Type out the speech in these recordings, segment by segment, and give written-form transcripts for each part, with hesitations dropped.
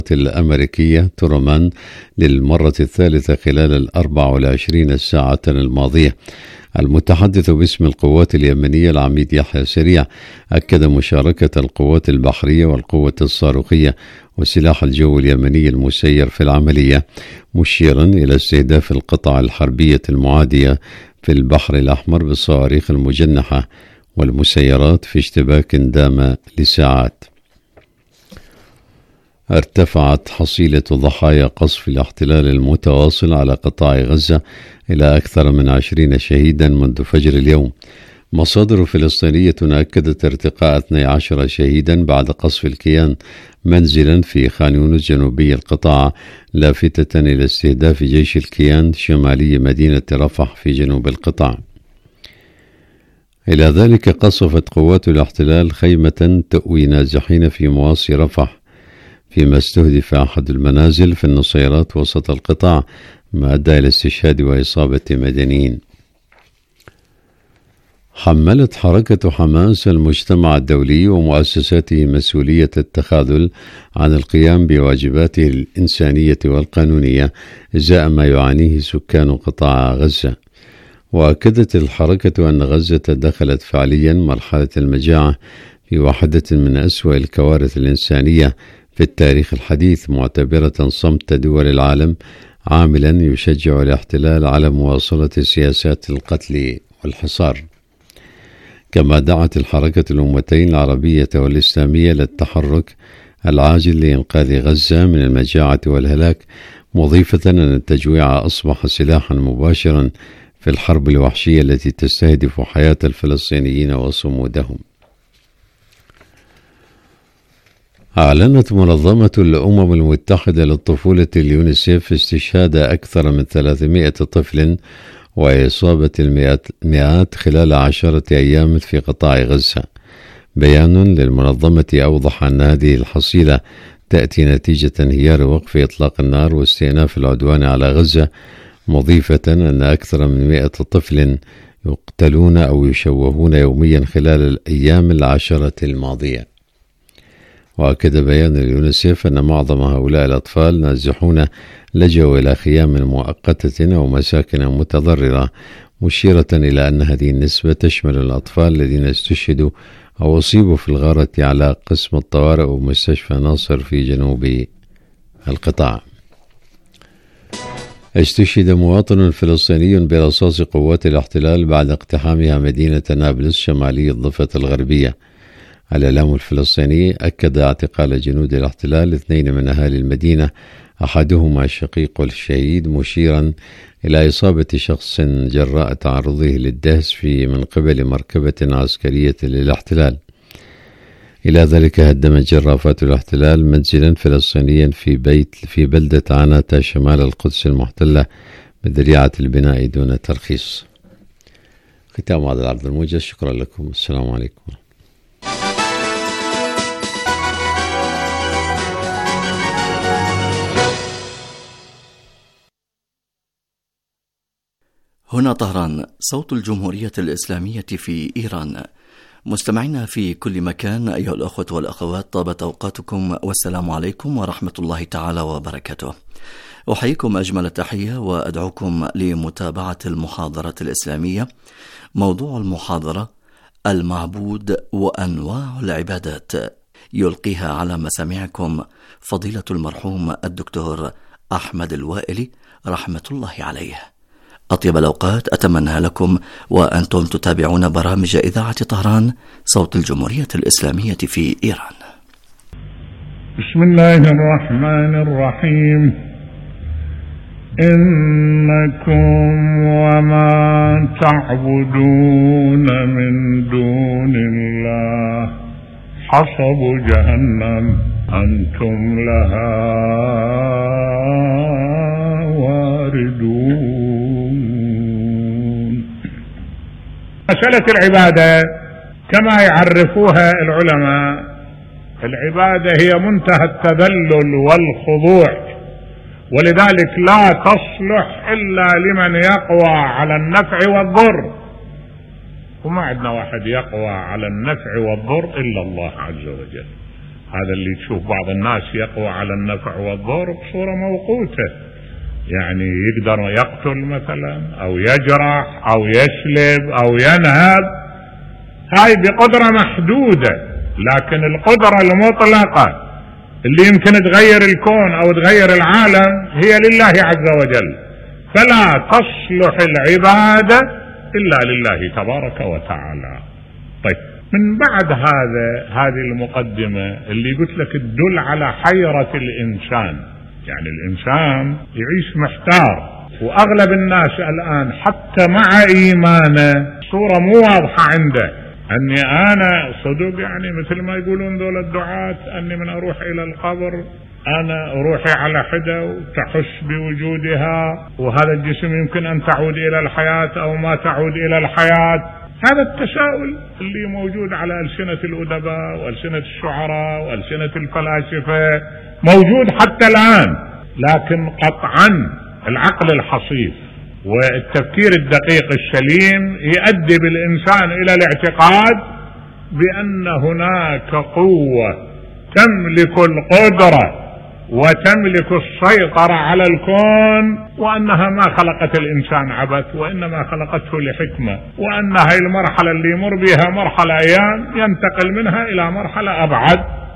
الأمريكية تورمان للمرة الثالثة خلال 24 ساعة الماضية. المتحدث باسم القوات اليمنية العميد يحيى سريع أكد مشاركة القوات البحرية والقوة الصاروخية وسلاح الجو اليمني المسير في العملية، مشيرا إلى استهداف القطع الحربية المعادية في البحر الأحمر بالصواريخ المجنحة والمسيرات في اشتباك دام لساعات. ارتفعت حصيلة ضحايا قصف الاحتلال المتواصل على قطاع غزة إلى أكثر من 20 شهيدا منذ فجر اليوم. مصادر فلسطينية أكدت ارتقاء 12 شهيدا بعد قصف الكيان منزلا في خان يونس جنوبي القطاع، لافتة إلى استهداف جيش الكيان شمالي مدينة رفح في جنوب القطاع. إلى ذلك قصفت قوات الاحتلال خيمة تؤوي نازحين في مواصي رفح، فيما استهدف أحد المنازل في النصيرات وسط القطاع، ما أدى إلى استشهاد وإصابة مدنيين. حملت حركة حماس المجتمع الدولي ومؤسساته مسؤولية التخاذل عن القيام بواجباته الإنسانية والقانونية إزاء ما يعانيه سكان قطاع غزة. وأكدت الحركة أن غزة دخلت فعليا مرحلة المجاعة في واحدة من أسوأ الكوارث الإنسانية في التاريخ الحديث، معتبرة صمت دول العالم عاملا يشجع الاحتلال على مواصلة سياسات القتل والحصار. كما دعت الحركة الأمتين العربية والإسلامية للتحرك العاجل لإنقاذ غزة من المجاعة والهلاك، مضيفة أن التجويع أصبح سلاحا مباشرا في الحرب الوحشية التي تستهدف حياة الفلسطينيين وصمودهم. أعلنت منظمة الأمم المتحدة للطفولة اليونيسيف استشهاد أكثر من 300 طفل وإصابة المئات خلال 10 أيام في قطاع غزة. بيان للمنظمة أوضح أن هذه الحصيلة تأتي نتيجة انهيار وقف إطلاق النار واستئناف العدوان على غزة، مضيفة أن أكثر من 100 طفل يقتلون أو يشوهون يوميا خلال الأيام 10 الماضية. وأكد بيان اليونيسيف أن معظم هؤلاء الأطفال نازحون لجأوا إلى خيام مؤقتة أو مساكن متضررة، مشيرة إلى أن هذه النسبة تشمل الأطفال الذين استشهدوا أو أصيبوا في الغارة على قسم الطوارئ ومستشفى ناصر في جنوب القطاع. استشهد مواطن فلسطيني برصاص قوات الاحتلال بعد اقتحامها مدينة نابلس شمالي الضفة الغربية. الإعلام الفلسطيني أكد اعتقال جنود الاحتلال 2 من أهالي المدينة، أحدهما الشقيق والشهيد، مشيرا إلى إصابة شخص جراء تعرضه للدهس من قبل مركبة عسكرية للاحتلال. إلى ذلك هدمت جرافات الاحتلال منزلا فلسطينيا في بلدة عناتة شمال القدس المحتلة بذريعة البناء دون ترخيص. ختام هذا العرض الموجز. شكرا لكم. السلام عليكم. هنا طهران، صوت الجمهورية الإسلامية في إيران. مستمعينا في كل مكان، أيها الأخوة والأخوات، طابت أوقاتكم والسلام عليكم ورحمة الله تعالى وبركاته. أحييكم أجمل التحية وأدعوكم لمتابعة المحاضرة الإسلامية. موضوع المحاضرة: المعبود وأنواع العبادات، يلقيها على مسامعكم فضيلة المرحوم الدكتور أحمد الوائلي رحمة الله عليه. أطيب الأوقات أتمنى لكم وأنتم تتابعون برامج إذاعة طهران صوت الجمهورية الإسلامية في إيران. بسم الله الرحمن الرحيم. إنكم وما تعبدون من دون الله حصب جهنم أنتم لها واردون. مسألة العبادة كما يعرفوها العلماء، العبادة هي منتهى التذلل والخضوع، ولذلك لا تصلح إلا لمن يقوى على النفع والضر، وما عندنا واحد يقوى على النفع والضر إلا الله عز وجل. هذا اللي تشوف بعض الناس يقوى على النفع والضر بصورة موقوتة، يعني يقدر يقتل مثلا أو يجرح أو يسلب أو ينهب، هاي بقدرة محدودة. لكن القدرة المطلقة اللي يمكن تغير الكون أو تغير العالم هي لله عز وجل، فلا تصلح العبادة إلا لله تبارك وتعالى. طيب، من بعد هذه المقدمة اللي قلت لك تدل على حيرة الإنسان، يعني الإنسان يعيش محتار، وأغلب الناس الآن حتى مع إيمانه صورة مو واضحة عنده، أني أنا صدق يعني مثل ما يقولون دول الدعاة، أني من أروح إلى القبر أنا روحي على حدة وتحس بوجودها، وهذا الجسم يمكن أن تعود إلى الحياة أو ما تعود إلى الحياة. هذا التساؤل اللي موجود على ألسنة الأدباء وألسنة الشعراء وألسنة الفلاسفة موجود حتى الآن، لكن قطعا العقل الحصيف والتفكير الدقيق السليم يؤدي بالإنسان إلى الاعتقاد بأن هناك قوة تملك القدرة وتملك السيطرة على الكون، وأنها ما خلقت الإنسان عبث، وإنما خلقته لحكمة، وأن هاي المرحلة اللي يمر بها مرحلة أيام ينتقل منها إلى مرحلة أبعد،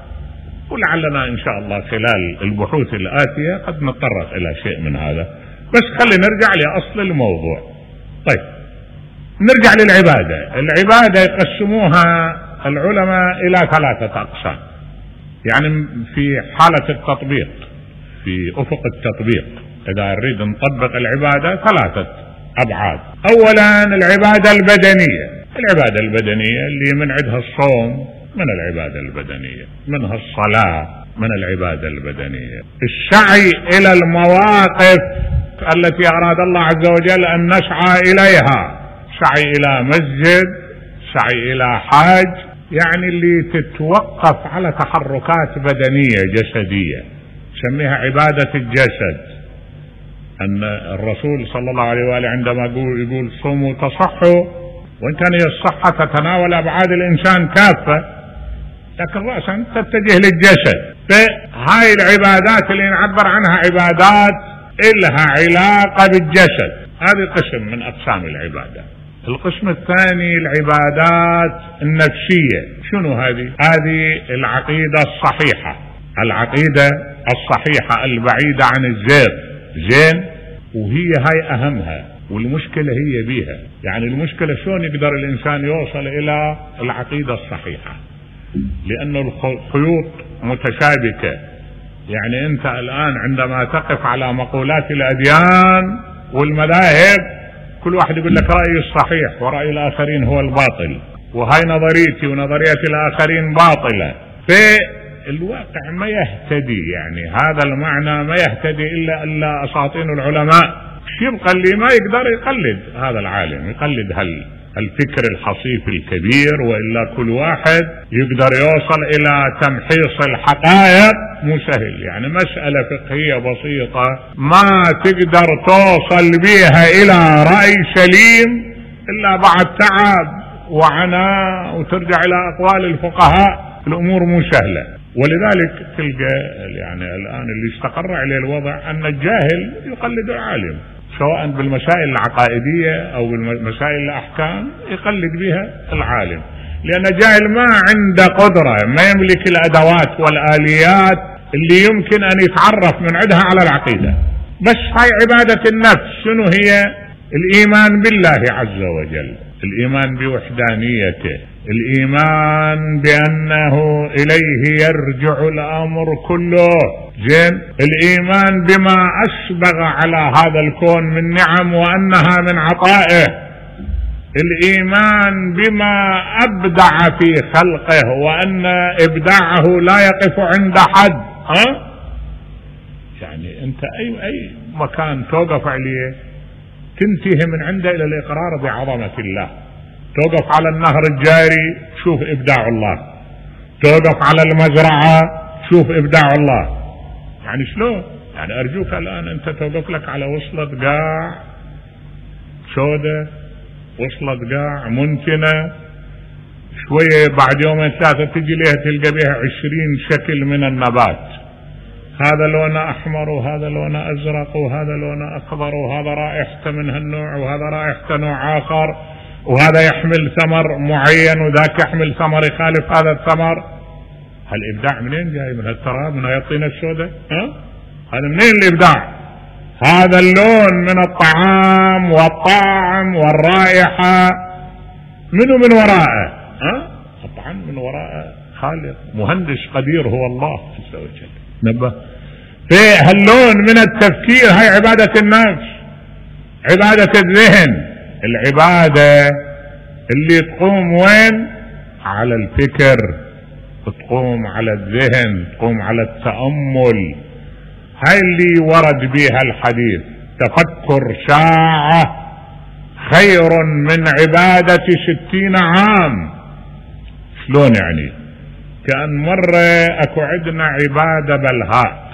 ولعلنا إن شاء الله خلال البحوث الآتية قد نتطرق إلى شيء من هذا. بس خلينا نرجع لأصل الموضوع. طيب، نرجع للعبادة. العبادة يقسموها العلماء إلى 3 أقسام، يعني في حالة التطبيق، في أفق التطبيق إذا نريد نطبق العبادة 3 أبعاد. أولا العبادة البدنية. العبادة البدنية اللي من عندها الصوم من العبادة البدنية، منها الصلاة من العبادة البدنية، السعي إلى المواقف التي أراد الله عز وجل أن نسعى إليها، سعي إلى مسجد، سعي إلى حاج، يعني اللي تتوقف على تحركات بدنية جسدية، سميها عبادة الجسد. أن الرسول صلى الله عليه وآله عندما يقول صوموا تصحوا، وإن كان هي الصحة تتناول أبعاد الإنسان كافة، لكن رأسا تتجه للجسد. فهاي العبادات اللي نعبر عنها عبادات إلها علاقة بالجسد، هذه قسم من أقسام العبادة. القسم الثاني العبادات النفسية. شنو هذه؟ هذه العقيدة الصحيحة، العقيدة الصحيحة البعيدة عن الزيغ، زين، وهي هاي أهمها، والمشكلة هي بيها. يعني المشكلة شلون يقدر الإنسان يوصل إلى العقيدة الصحيحة، لأن الخيوط متشابكة. يعني أنت الآن عندما تقف على مقولات الأديان والمذاهب، كل واحد يقول لك رأيي الصحيح ورأي الآخرين هو الباطل، وهاي نظريتي ونظرية الآخرين باطلة. فالواقع ما يهتدي، يعني هذا المعنى ما يهتدي إلا أساطين العلماء. يبقى اللي ما يقدر يقلد هذا العالم، يقلد الفكر الحصيف الكبير، وإلا كل واحد يقدر يوصل إلى تمحيص الحقائق مو سهل. يعني مسألة فقهية بسيطة ما تقدر توصل بها إلى رأي سليم إلا بعد تعب وعناء، وترجع إلى أقوال الفقهاء، الأمور مو سهلة. ولذلك تلقى يعني الآن اللي استقر عليه الوضع أن الجاهل يقلد العالم، سواء بالمسائل العقائدية أو بالمسائل الأحكام يقلد بها العالم، لأن الجاهل ما عنده قدرة، ما يملك الأدوات والآليات اللي يمكن أن يتعرف من عندها على العقيدة. بس هاي عبادة النفس. شنو هي؟ الإيمان بالله عز وجل، الإيمان بوحدانيته، الإيمان بأنه إليه يرجع الأمر كله، زين، الإيمان بما أسبغ على هذا الكون من نعم وأنها من عطائه، الإيمان بما أبدع في خلقه وأن إبداعه لا يقف عند حد. يعني أنت أي مكان توقف عليه تنتهي من عنده إلى الإقرار بعظمة الله. توقف على النهر الجاري شوف إبداع الله، توقف على المزرعة شوف إبداع الله. يعني شلون؟ يعني أرجوك الآن أنت توقف لك على وصلة قاع سودة، وصلة قاع منتنة، شوية بعد يومين ثلاثة تجي لها تلقى بها 20 شكل من النبات، هذا لونه أحمر وهذا لونه أزرق وهذا لونه أخضر وهذا رائحته من هالنوع وهذا رائحته نوع آخر، وهذا يحمل ثمر معين وذاك يحمل ثمر يخالف هذا الثمر. هالإبداع منين جاي؟ من هالتراب، من هالطينة السوداء؟ هذا منين الإبداع؟ هذا اللون من الطعام والطعم والرائحة منه من وراءه، طبعا من وراءه خالق مهندس قدير هو الله عز وجل. نبه في هاللون من التفكير. هاي عبادة النفس، عبادة الذهن، العبادة اللي تقوم وين؟ على الفكر، تقوم على الذهن، تقوم على التأمل. هاي اللي ورد بها الحديث: تفكر ساعة خير من عبادة 60 عام. شلون يعني؟ كأن مرة اكو عندنا عبادة بلهاء،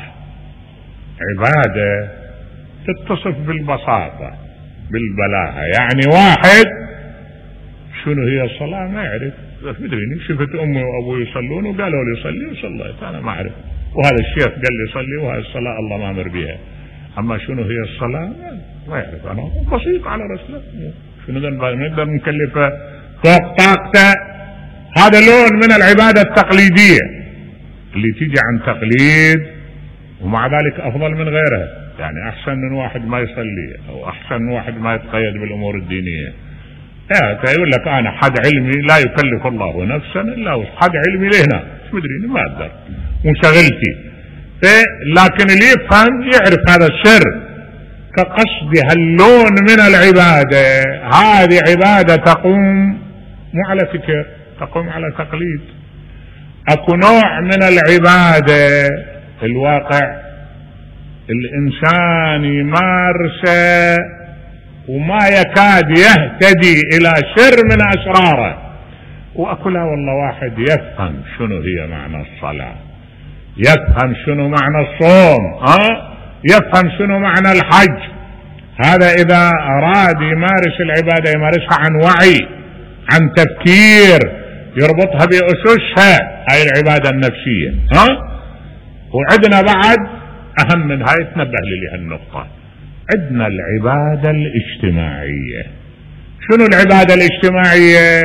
عبادة تتصف بالبساطة بالبلاهة. يعني واحد شنو هي الصلاة ما يعرف، مدريني شفت امي وابوي يصلون وقالوا لي صلي وصليت، انا ما اعرف، وهذا الشيخ قال لي صلي وهذه الصلاة الله ما امر بها، اما شنو هي الصلاة ما يعرف. انا بسيط على رسله، شنو نقدر نكلفه فوق طاقته. هذا لون من العبادة التقليدية اللي تيجي عن تقليد، ومع ذلك افضل من غيرها. يعني احسن من واحد ما يصلي، او احسن من واحد ما يتقيد بالامور الدينية. يقول لك انا حد علمي لا يكلف الله نفسا الا حد علمي لهنا، مدري ما اقدر مشغلتي. لكن اللي يفهم يعرف هذا السر. كقصد هاللون من العبادة، هذه عبادة تقوم مو على فكر، تقوم على تقليد. اكو نوع من العبادة الواقع الانسان يمارسه وما يكاد يهتدي الى سر من اسراره، واكو لا والله واحد يفهم شنو هي معنى الصلاة، يفهم شنو معنى الصوم، يفهم شنو معنى الحج. هذا اذا اراد يمارس العبادة يمارسها عن وعي، عن تفكير، يربطها بأسسها. هاي العبادة النفسية. وعندنا بعد اهم من هاي، تنبه لي هالنقطة، عندنا العبادة الاجتماعية. شنو العبادة الاجتماعية؟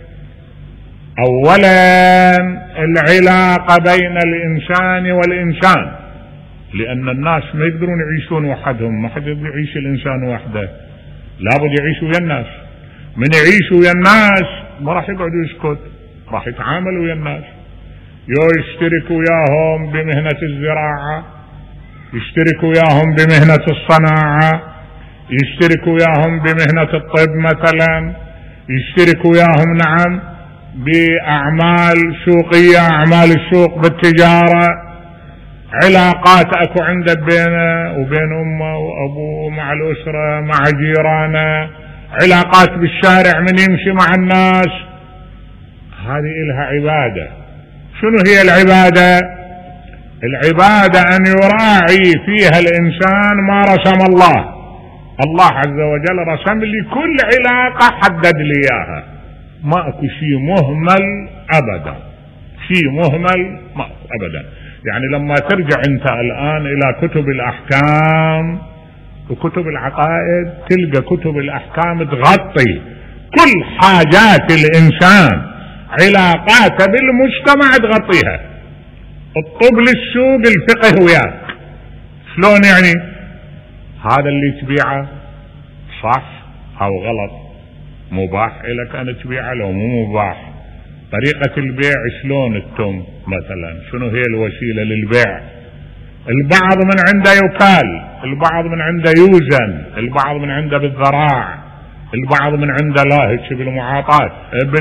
اولا العلاقة بين الانسان والانسان، لان الناس ما يقدرون يعيشون وحدهم، ما حد يقدر يعيش الانسان وحده، لابد يعيشوا ويا الناس. من يعيشوا ويا الناس ما راح يقعدوا يسكت، راح يتعاملوا ويا الناس، يشتركوا وياهم بمهنة الزراعة، يشتركوا وياهم بمهنة الصناعة، يشتركوا وياهم بمهنة الطب مثلا، يشتركوا وياهم نعم بأعمال سوقية، أعمال السوق بالتجارة، علاقات اكو عنده بينه وبين امه وابوه، مع الاسرة، مع جيرانه، علاقات بالشارع من يمشي مع الناس. هذه إلها عبادة. شنو هي العبادة؟ العبادة أن يراعي فيها الإنسان ما رسم الله. الله عز وجل رسم لي كل علاقة، حدد لي إياها، ما أكو شيء مهمل أبدا، شيء مهمل ما أبدا. يعني لما ترجع أنت الآن إلى كتب الأحكام وكتب العقائد، تلقى كتب الأحكام تغطي كل حاجات الإنسان، علاقاته بالمجتمع تغطيها، الطب للسوق، الفقه وياك. شلون يعني؟ هذا اللي تبيعه صح أو غلط، مباح إلك أن تبيعه لو مو مباح. طريقة البيع شلون التم مثلا، شنو هي الوسيلة للبيع؟ البعض من عنده يكال، البعض من عنده يوزن، البعض من عنده بالذراع، البعض من عنده لاهج بالمعاطاة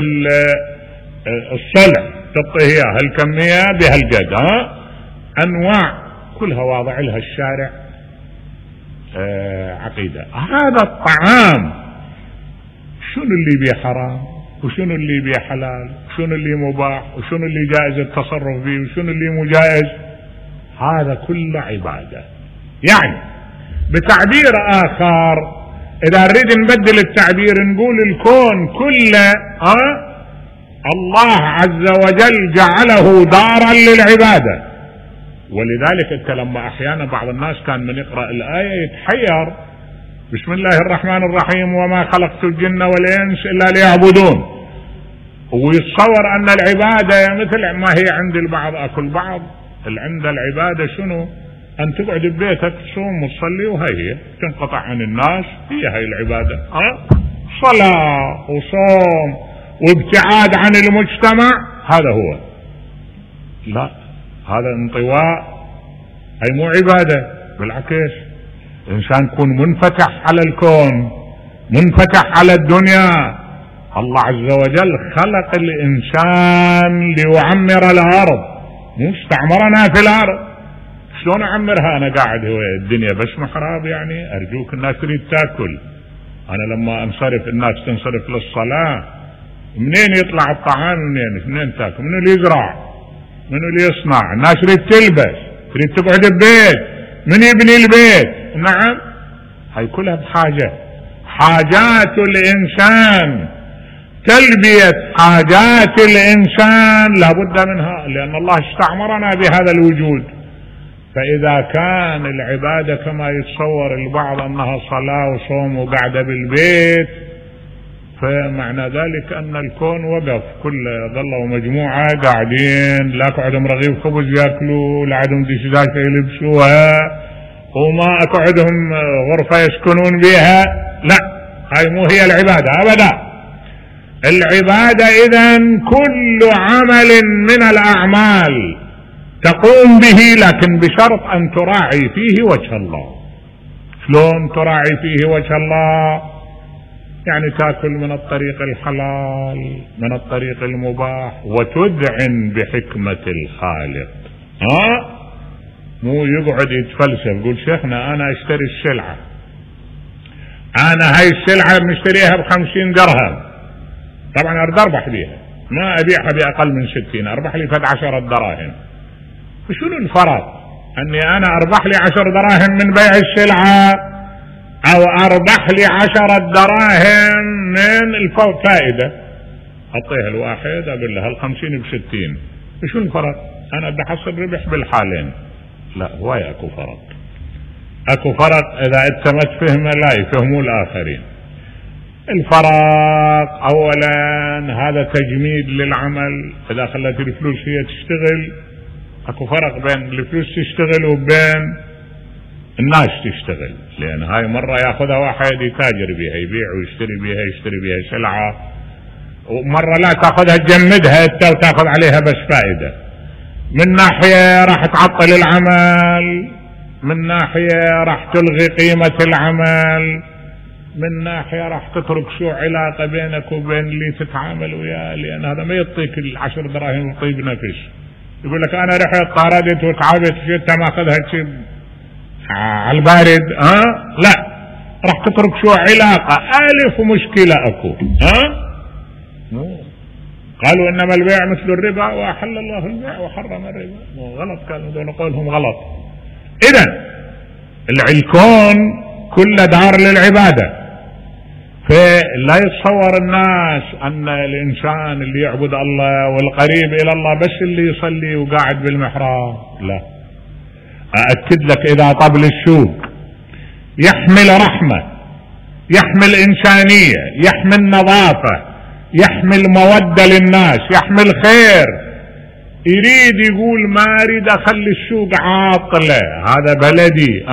بالصلع، تعطيه اياه هالكمية بهالقد. انواع كلها واضع لها الشارع عقيدة. هذا الطعام شنو اللي بيه حرام وشنو اللي بيه حلال، شنو اللي مباح وشنو اللي جائز التصرف فيه وشنو اللي مو جائز، هذا كله عبادة. يعني بتعبير آخر، إذا نريد نبدل التعبير نقول الكون كله الله عز وجل جعله دارا للعبادة. ولذلك انت لما احيانا بعض الناس كان من يقرأ الآية يتحير، بسم الله الرحمن الرحيم وما خلقت الجن والإنس إلا ليعبدون، ويتصور أن العبادة مثل ما هي عند البعض أكل بعض. عند العبادة شنو؟ أن تقعد ببيتك تصوم وتصلي وهي تنقطع عن الناس، هي العبادة. صلاة وصوم وابتعاد عن المجتمع، هذا هو. لا، هذا انطواء، هي مو عبادة، بالعكس الإنسان يكون منفتح على الكون، منفتح على الدنيا. الله عز وجل خلق الإنسان ليعمر الأرض، مو استعمرنا في الأرض. شلون أعمرها أنا قاعد هو الدنيا بس محراب؟ يعني أرجوك الناس تريد تأكل، أنا لما أنصرف الناس تنصرف للصلاة، منين يطلع الطعام؟ منين تأكل؟ منو اللي يزرع؟ منو اللي يصنع؟ الناس تريد تلبس، تريد تقعد ببيت، من يبني البيت؟ نعم، هاي كلها بحاجة. حاجات الإنسان، تلبية حاجات الإنسان لابد منها، لأن الله استعمرنا بهذا الوجود. فإذا كان العبادة كما يتصور البعض أنها صلاة وصوم وقعدة بالبيت، فمعنى ذلك أن الكون وقف، كل ظلوا مجموعة قاعدين، لا قعدهم رغيف خبز يأكلوا، لا عندهم دشداشة يلبسوها، وما أقعدهم غرفة يسكنون بها. لا، هاي مو هي العبادة أبدا. العبادة إذن كل عمل من الأعمال تقوم به، لكن بشرط أن تراعي فيه وجه الله. شلون تراعي فيه وجه الله؟ يعني تأكل من الطريق الحلال، من الطريق المباح، وتذعن بحكمة الخالق. مو يقعد يتفلسف يقول شيخنا أنا أشتري السلعة، أنا هاي السلعة بنشتريها ب50 درهم، طبعا أريد أربح بيها، ما أبيعها بأقل من 60، أربح لي 10 دراهم. فشنو الفرق أني أنا أربح لي 10 دراهم من بيع السلعة، أو أربح لي 10 دراهم من الفائدة؟ أعطيها الواحد أقول لها 50 ب60، فشنو الفرق؟ أنا بدي أحصل ربح بالحالين. لا، هو أكو فرق، أكو فرق. إذا أنت ما تفهم لا يفهموا الآخرين. الفرق أولا هذا تجميد للعمل، إذا خلت الفلوس هي تشتغل، أكو فرق بين الفلوس تشتغل وبين الناس تشتغل. لأن هاي مرة يأخذها واحد يتاجر بها، يبيع ويشتري بها، يشتري بها سلعة، ومرة لا تأخذها تجمدها أنت وتأخذ عليها بس فائدة. من ناحية راح تعطل العمل، من ناحية راح تلغي قيمة العمل، من ناحية راح تترك شو علاقة بينك وبين اللي تتعامل وياه، لأن هذا ما يعطيك 10 دراهم طيب نفس. يقول لك أنا رحت طاردت وتعبت انت ماخذها شيء على البارد. لا، راح تترك شو علاقة، ألف مشكلة أكو. قالوا إنما البيع مثل الربا وأحل الله البيع وحرم الربا. غلط، كانوا دون قولهم غلط. إذن الكون كل دار للعبادة، فلا يتصور الناس أن الإنسان اللي يعبد الله والقريب إلى الله بس اللي يصلي وقاعد بالمحراب. لا، أأكد لك إذا طبل السوق يحمل رحمة، يحمل إنسانية، يحمل نظافة، يحمل مودة للناس، يحمل خير، يريد يقول ما أريد أخلي السوق عاطلة، هذا بلدي،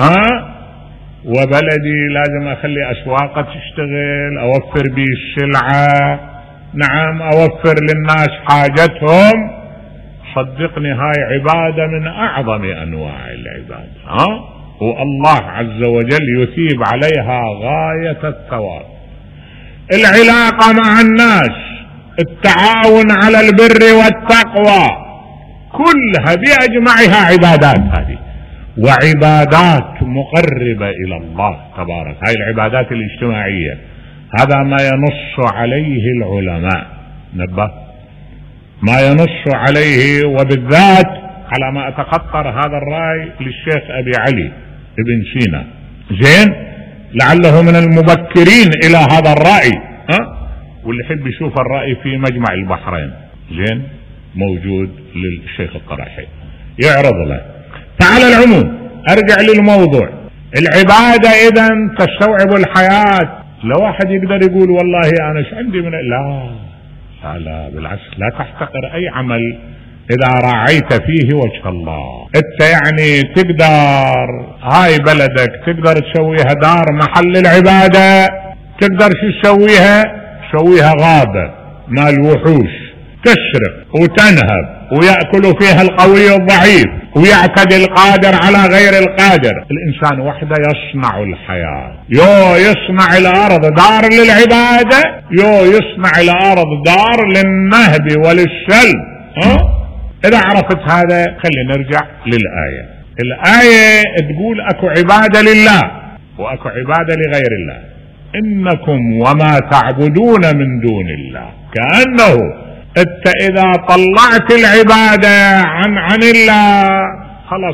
وبلدي لازم أخلي أسواق تشتغل، أوفر بيه السلعة، نعم، أوفر للناس حاجتهم. صدقني هاي عبادة من أعظم أنواع العبادة، والله عز وجل يثيب عليها غاية الثواب. العلاقة مع الناس، التعاون على البر والتقوى، كلها بأجمعها عبادات، هذه وعبادات مقربة إلى الله تبارك. هاي العبادات الاجتماعية هذا ما ينص عليه العلماء، نبه ما ينص عليه، وبالذات على ما أتخطر هذا الرأي للشيخ أبي علي ابن سينا، زين، لعله من المبكرين إلى هذا الرأي، واللي يحب يشوف الرأي في مجمع البحرين. زين موجود للشيخ القرحي يعرض له. فعلى العموم ارجع للموضوع، العبادة اذا تستوعب الحياة. لو واحد يقدر يقول والله انا ايش عندي من لا بالعكس، لا تحتقر اي عمل اذا راعيت فيه وجه الله. انت يعني تقدر هاي بلدك تقدر تسويها دار محل العبادة، تقدر شو تسويها غابة مال وحوش تسرق وتنهب ويأكل فيها القوي الضعيف ويعتدي القادر على غير القادر. الإنسان وحده يصنع الحياة، يصنع الأرض دار للعبادة، يصنع الأرض دار للنهب وللسلب. إذا عرفت هذا خلينا نرجع للآية. الآية تقول أكو عبادة لله وأكو عبادة لغير الله. إنكم وما تعبدون من دون الله، كأنه انت اذا طلعت العبادة عن الله خلاص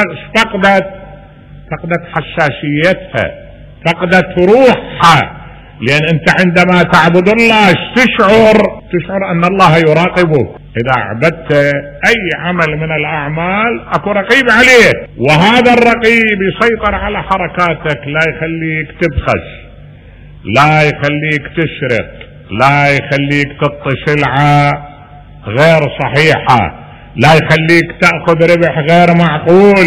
فقدت حساسيتها، فقدت روحها. لان انت عندما تعبد الله تشعر ان الله يراقبك. اذا عبدت اي عمل من الاعمال اكو رقيب عليك، وهذا الرقيب يسيطر على حركاتك، لا يخليك تبخس، لا يخليك تسرق، لا يخليك تعطي سلعة غير صحيحة، لا يخليك تأخذ ربح غير معقول.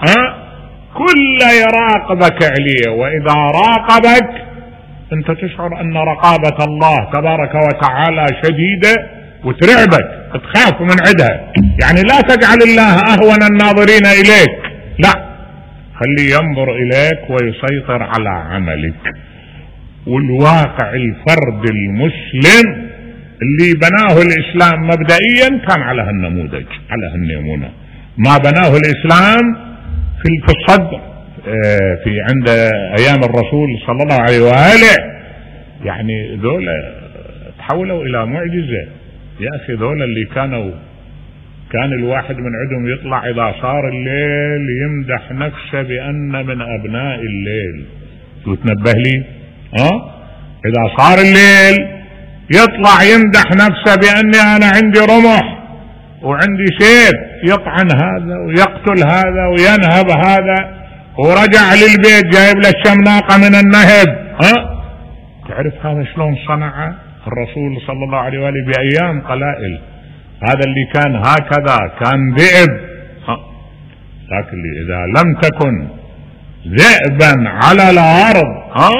كله يراقبك عليه. وإذا راقبك أنت تشعر أن رقابة الله تبارك وتعالى شديدة وترعبك، تخاف من عدها. يعني لا تجعل الله أهون الناظرين إليك، لا، خليه ينظر إليك ويسيطر على عملك. والواقع الفرد المسلم اللي بناه الإسلام مبدئيا كان على هالنموذج، على هالنمونة. ما بناه الإسلام في الصدر في عند أيام الرسول صلى الله عليه وآله، يعني ذولا تحولوا إلى معجزة. يا أخي ذولا اللي كان الواحد من عندهم يطلع إذا صار الليل يمدح نفسه بأن من أبناء الليل. وتنبه لي إذا صار الليل يطلع يمدح نفسه بأني أنا عندي رمح وعندي سيف، يطعن هذا ويقتل هذا وينهب هذا، ورجع للبيت جايب له الشمناقة من النهب. تعرف هذا شلون صنع الرسول صلى الله عليه وآله بأيام قلائل؟ هذا اللي كان هكذا كان ذئب. لكن إذا لم تكن ذئبا على الأرض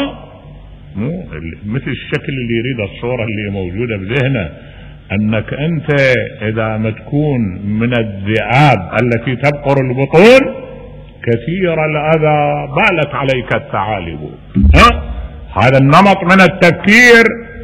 مو مثل الشكل اللي يريد الصورة اللي موجودة بذهنه، أنك أنت إذا ما تكون من الذئاب التي تبقر البطون كثير الأذى بالت عليك الثعالب. هذا النمط من التفكير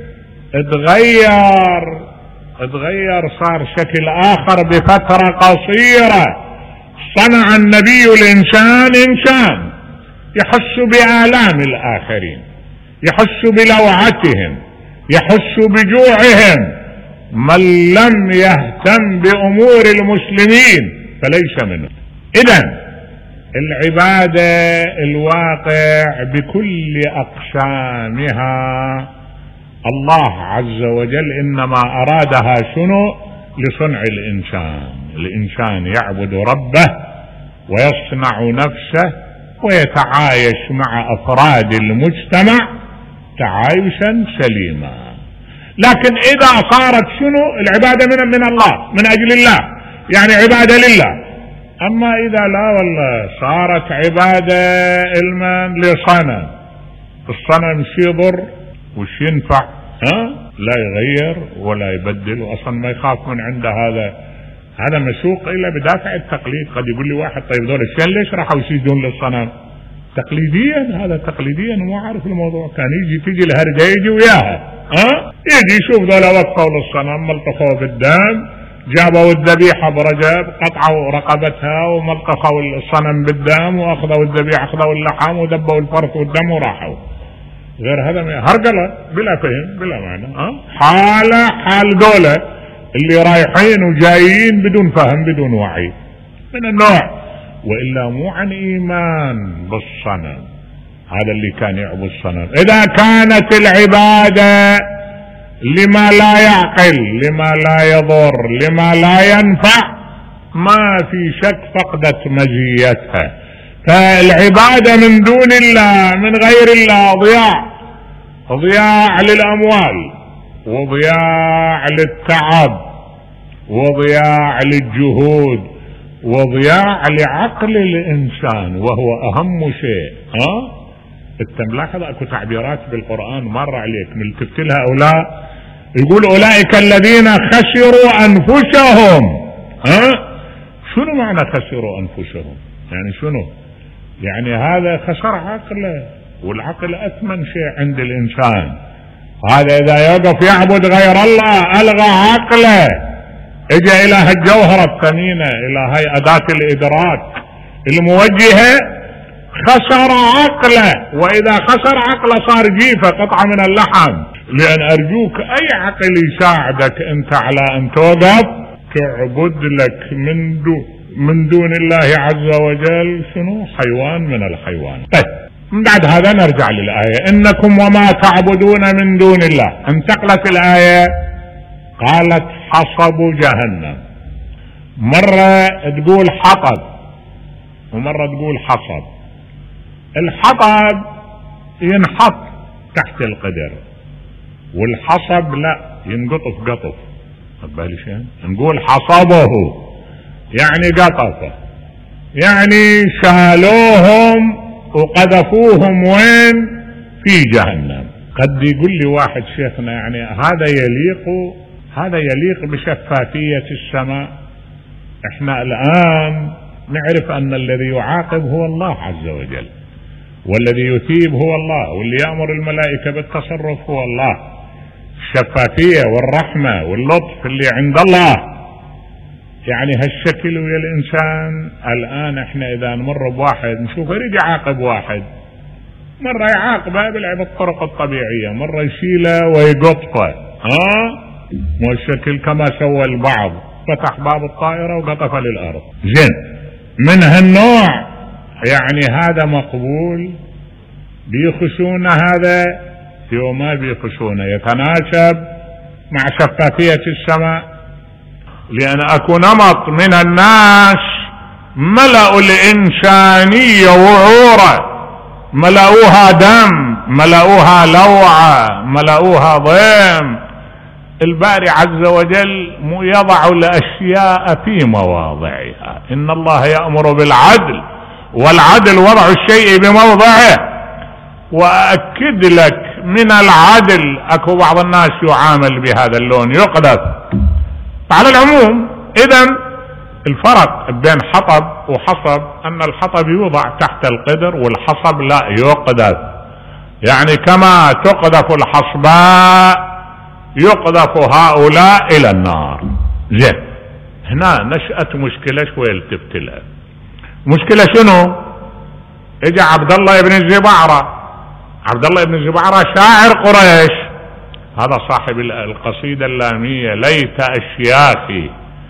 اتغير صار شكل آخر بفترة قصيرة. صنع النبي الإنسان إنسان يحس بآلام الآخرين، يحس بلوعتهم، يحس بجوعهم. من لم يهتم بأمور المسلمين فليس منه. إذن العبادة الواقع بكل أقسامها الله عز وجل إنما أرادها شنو؟ لصنع الإنسان يعبد ربه ويصنع نفسه ويتعايش مع أفراد المجتمع تعايشا سليما. لكن إذا صارت شنو؟ العبادة من الله، من أجل الله، يعني عبادة لله. أما إذا لا والله صارت عبادة لصنم، الصنم شي يضر وش ينفع؟ لا يغير ولا يبدل، وأصلا ما يخاف من عنده. هذا مسوق إلا بدافع التقليد. قد يقول لي واحد طيب دول الشين ليش راحوا يسجدون للصنم؟ تقليديا، هذا تقليديا مو عارف الموضوع. كان تيجي الهرجة يجي وياها، يجي يشوف دول وقفوا للصنم ملطخوا بالدم، جابوا الذبيحة برجب قطعوا رقبتها وملطخوا الصنم بالدم وأخذوا الذبيحة، أخذوا اللحم ودبوا الفرث والدم وراحوا. غير هذا هرجلة بلا فهم بلا معنى. حال دولة اللي رايحين وجايين بدون فهم بدون وعي من النوع، وإلا مو عن إيمان بالصنم. هذا اللي كان يعبد الصنم. إذا كانت العبادة لما لا يعقل، لما لا يضر، لما لا ينفع، ما في شك فقدت مزيتها. فالعبادة من دون الله من غير الله ضياع للأموال، وضياع للتعب، وضياع للجهود، وضياع لعقل الإنسان، وهو أهم شيء. انت ملاحظ اكو تعبيرات بالقرآن مر عليك ملتفت لها أولا، يقول أولئك الذين خسروا أنفسهم. شنو معنى خسروا أنفسهم؟ يعني شنو؟ يعني هذا خسر عقله، والعقل أثمن شيء عند الإنسان. هذا إذا يقف يعبد غير الله ألغى عقله، اجى إلى هالجوهرة الثمينة، إلى هاي أداة الإدراك الموجهة، خسر عقله. وإذا خسر عقله صار جيفة، قطعة من اللحم. لأن أرجوك أي عقل يساعدك أنت على أن توقف تعبد لك من دون الله عز وجل شنو؟ حيوان من الحيوان. طيب من بعد هذا نرجع للآية، إنكم وما تعبدون من دون الله. انتقلت الآية قالت حصب جهنم، مرة تقول حطب ومرة تقول حصب. الحطب ينحط تحت القدر، والحصب لا ينقطف قطف. نقول حصبه يعني قطفه، يعني شالوهم وقذفوهم وين؟ في جهنم. قد يقول لي واحد شيخنا يعني هذا يليق بشفافية السماء. احنا الآن نعرف أن الذي يعاقب هو الله عز وجل، والذي يثيب هو الله، واللي يأمر الملائكة بالتصرف هو الله. الشفافية والرحمة واللطف اللي عند الله. يعني هالشكل ويا الإنسان الآن احنا إذا نمر بواحد نشوف يريد يعاقب واحد، مرة يعاقبه بالطرق الطبيعية، مرة يشيله ويقطفه. مو الشكل كما سوى البعض، فتح باب الطائرة وقطفه للأرض. زين، من هالنوع يعني هذا مقبول؟ بيخشون هذا وما بيخشون، يتناسب مع شفافية السماء. لأن أكو نمط من الناس ملأوا الإنسانية وعورة، ملأوها دم، ملأوها لوعة، ملأوها ضيم. الباري عز وجل يضع الأشياء في مواضعها. إن الله يأمر بالعدل، والعدل وضع الشيء بموضعه. وأكد لك من العدل أكو بعض الناس يعامل بهذا اللون، يقذف. على العموم إذن الفرق بين حطب وحصب أن الحطب يوضع تحت القدر، والحصب لا يقذف. يعني كما تقذف الحصباء يقذف هؤلاء إلى النار. زين، هنا نشأت مشكلة شوية التفت لها. مشكلة شنو؟ اجى عبد الله بن الزبعرة. عبد الله بن الزبعرة شاعر قريش، هذا صاحب القصيدة اللامية: ليت أشياخي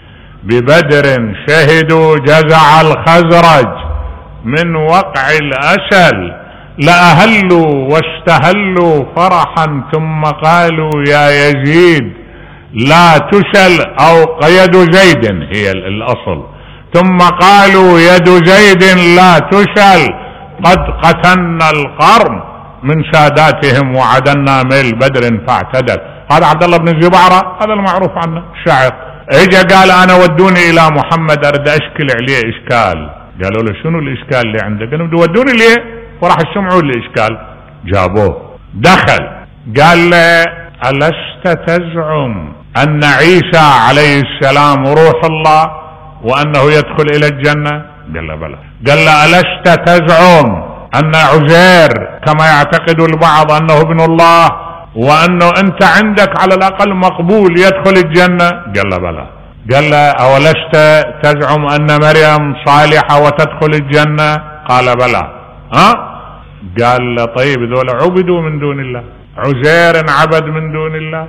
ببدر شهدوا جزع الخزرج من وقع الأسل، لأهلوا واستهلوا فرحا ثم قالوا يا يزيد لا تسل، أو يد زيد هي الأصل، ثم قالوا يد زيد لا تسل، قد قتلنا القرن من ساداتهم وعدنا ميل بدر فاعتدل. هذا عبد الله بن الزبعرة، هذا المعروف عنه الشاعر. اجا قال انا ودوني الى محمد اريد اشكل عليه اشكال. قالوا له شنو الاشكال اللي عندك؟ قالوا ودوني ليه؟ وراح يسمعوا الاشكال. جابوه، دخل قال له ألست تزعم ان عيسى عليه السلام روح الله وانه يدخل الى الجنة؟ قال له بلى. قال له ألست تزعم أن عزير كما يعتقد البعض أنه ابن الله، وأنه أنت عندك على الأقل مقبول يدخل الجنة؟ قال له بلى. قال له أولست تزعم أن مريم صالحة وتدخل الجنة؟ قال بلى. قال له طيب ذولا عبدوا من دون الله، عزير عبد من دون الله،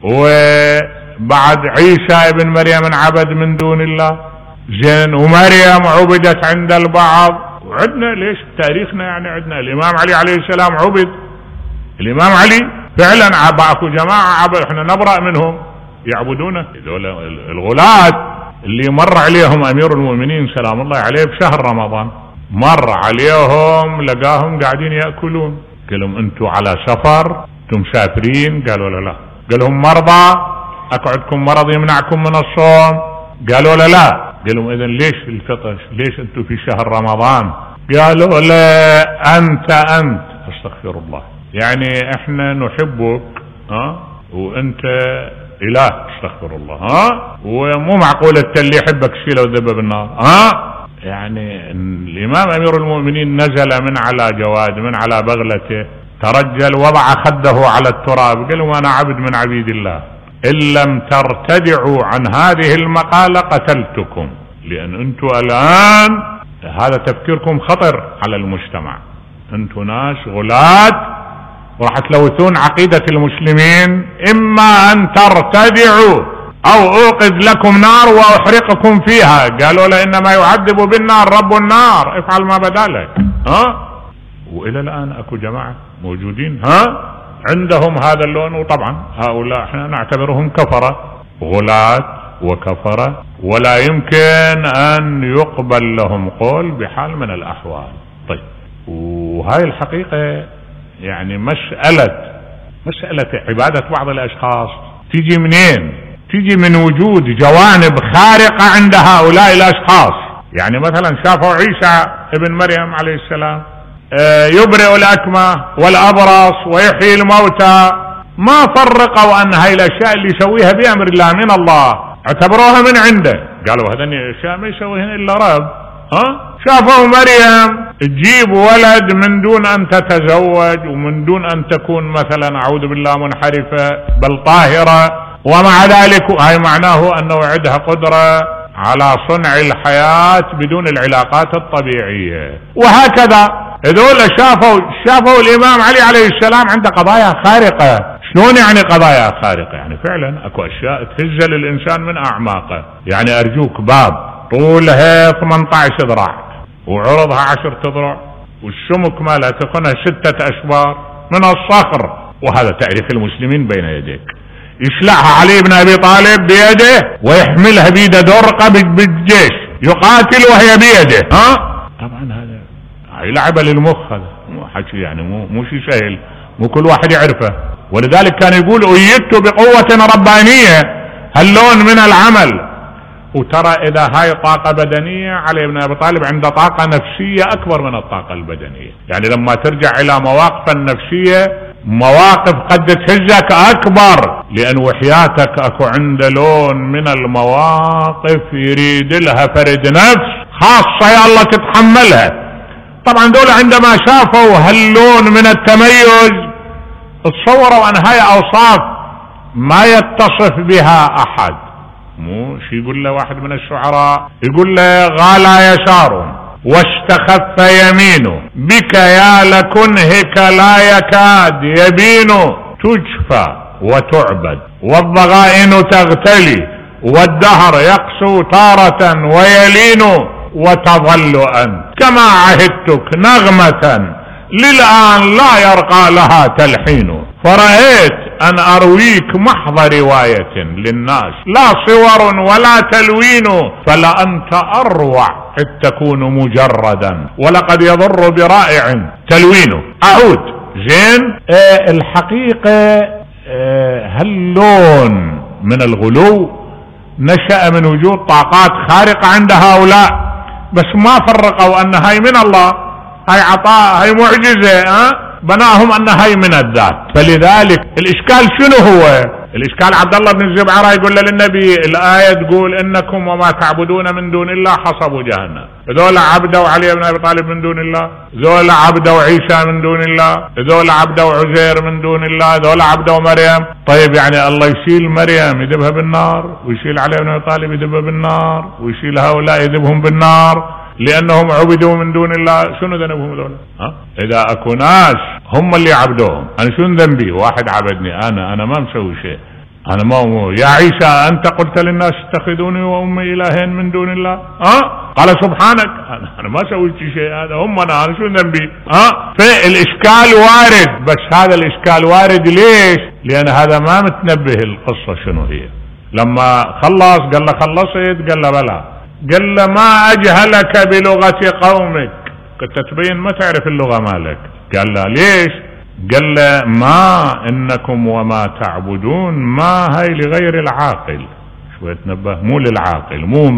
وبعد عيسى ابن مريم عبد من دون الله. زين، ومريم عبدت عند البعض، وعندنا ليش تاريخنا يعني عندنا الإمام علي عليه السلام عبد. الإمام علي فعلا اكو جماعة احنا نبرأ منهم يعبدونه، الغلاة اللي مر عليهم امير المؤمنين سلام الله عليه بشهر رمضان، مر عليهم لقاهم قاعدين يأكلون، قال لهم انتم على سفر، انتم مسافرين؟ قالوا لا. قال لهم مرضى، اكو عندكم مرض يمنعكم من الصوم؟ قالوا لا. قال لهم اذا ليش الفطر؟ ليش انتم في شهر رمضان؟ قالوا لا انت استغفر الله، يعني احنا نحبك وانت اله، استغفر الله، ومو معقول انت اللي يحبك شيله وذبه بالنار، يعني الامام امير المؤمنين نزل من على جواد، من على بغلته، ترجل وضع خده على التراب، قال انا عبد من عبيد الله، ان لم ترتدعوا عن هذه المقالة قتلتكم، لان انتم الان هذا تفكيركم خطر على المجتمع، انتم ناس غلاة وراح تلوثون عقيدة المسلمين، اما ان ترتدعوا او اوقد لكم نار واحرقكم فيها. قالوا له انما يعذب بالنار رب النار، افعل ما بدا لك. والى الان اكو جماعة موجودين عندهم هذا اللون، وطبعا هؤلاء احنا نعتبرهم كفرة، غلاة وكفرة، ولا يمكن ان يقبل لهم قول بحال من الاحوال. طيب، وهاي الحقيقة يعني مسألة عبادة بعض الاشخاص تيجي منين؟ تيجي من وجود جوانب خارقة عند هؤلاء الاشخاص. يعني مثلا شافوا عيسى ابن مريم عليه السلام يبرئ الأكمة والأبرص ويحيي الموتى، ما فرقوا أن هاي الأشياء اللي يسويها بأمر الله من الله، اعتبروها من عنده، قالوا هذني الأشياء ما يسويهن إلا رب. شافوا مريم تجيب ولد من دون أن تتزوج ومن دون أن تكون مثلا أعوذ بالله منحرفة، بل طاهرة، ومع ذلك هاي معناه أنه عندها قدرة على صنع الحياة بدون العلاقات الطبيعية. وهكذا هذول شافوا الإمام علي عليه السلام عنده قضايا خارقة. شلون يعني قضايا خارقة؟ يعني فعلا اكو اشياء تهز للإنسان من أعماقه. يعني أرجوك باب طولها 18 ذراع وعرضها 10 أذرع والسمك مالها تقنها 6 أشبار من الصخر، وهذا تاريخ المسلمين بين يديك. يشلعها علي بن أبي طالب بيده ويحملها بيده درقة بالجيش يقاتل وهي بيده. طبعا هذا لعبة للمخ، هذا مو حكي، يعني مو شيء سهل، مو كل واحد يعرفه. ولذلك كان يقول أيدت بقوة ربانية، هاللون من العمل. وترى إذا هاي طاقة بدنية، علي بن أبي طالب عنده طاقة نفسية أكبر من الطاقة البدنية. يعني لما ترجع إلى مواقف النفسية، مواقف قد تهزك أكبر، لأن وحياتك أكو عنده لون من المواقف يريد لها فرد نفس خاصة يا الله تتحملها. طبعا دول عندما شافوا هاللون من التميز تصوروا أن هاي أوصاف ما يتصف بها أحد. مو شي يقول له واحد من الشعراء، يقول له غالى يسار واستخف يمينه، بك يا لكنهك لا يكاد يبين، تجفى وتعبد والضغائن تغتلي، والدهر يقسو تارة ويلين، وتظل أنت كما عهدتك نغمة للآن لا يرقى لها تلحين، فرأيت أن أرويك محض رواية للناس لا صور ولا تلوين، فلأنت أروع إذ تكون مجردا ولقد يضر برائع تلوينه. أعود زين. الحقيقة هاللون من الغلو نشأ من وجود طاقات خارقة عند هؤلاء، بس ما فرقوا أن هاي من الله، هاي عطاء، هاي معجزة، بناهم أن هاي من الذات. فلذلك الإشكال شنو هو؟ الإشكال عبد الله بن الزبعرة يقول للنبي الآية تقول إنكم وما تعبدون من دون الله حصبوا جهنم. ذول عبدوا علي بن أبي طالب من دون الله، ذول عبدوا عيسى من دون الله، ذول عبدوا عزير من دون الله، ذول عبدوا مريم. طيب يعني الله يشيل مريم يذبها بالنار، ويشيل علي بن أبي طالب يذبها بالنار، ويشيل هؤلاء يذبهم بالنار لأنهم عبدوا من دون الله؟ شنو ذنبهم ذولا؟ إذا أكو ناس هم اللي عبدوهم، أنا شنو ذنبي؟ واحد عبدني، أنا ما مسوي شيء. أنا ما يا عيسى أنت قلت للناس اتخذوني وأمي إلهين من دون الله؟ قال سبحانك أنا ما سويت شيء، هذا هم أنا شو ذنبي؟ فالإشكال وارد، بس هذا الإشكال وارد ليش؟ لأن هذا ما متنبه القصة شنو هي. لما خلص قال له خلصت؟ قال له بلى. قال له ما أجهلك بلغة قومك، كنت تبين ما تعرف اللغة مالك. قال له ليش؟ قال له ما إنكم وما تعبدون ما هي لغير العاقل. شوية تنبه، مو للعاقل، مو